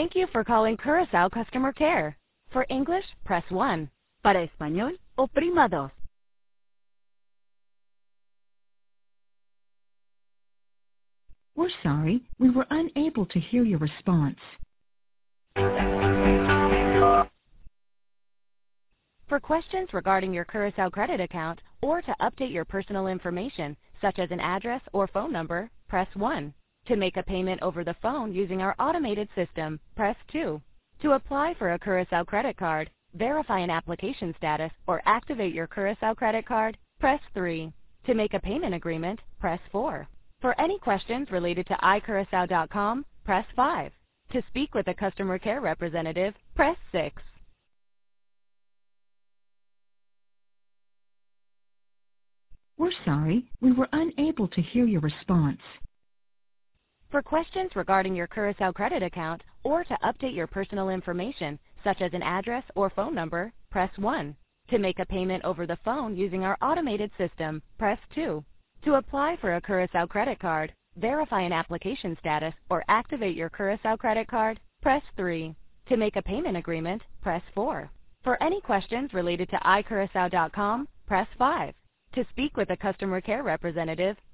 Thank you for calling Curaçao Customer Care. For English, press 1. Para español, oprima 2. We're sorry, we were unable to hear your response. For questions regarding your Curaçao credit account or to update your personal information, such as an address or phone number, press 1. To make a payment over the phone using our automated system, press 2. To apply for a Curaçao credit card, verify an application status, or activate your Curaçao credit card, press 3. To make a payment agreement, press 4. For any questions related to iCuraçao.com, press 5. To speak with a customer care representative, press 6. We're sorry, we were unable to hear your response. For questions regarding your Curaçao credit account or to update your personal information, such as an address or phone number, press 1. To make a payment over the phone using our automated system, press 2. To apply for a Curaçao credit card, verify an application status, or activate your Curaçao credit card, press 3. To make a payment agreement, press 4. For any questions related to iCuraçao.com, press 5. To speak with a customer care representative,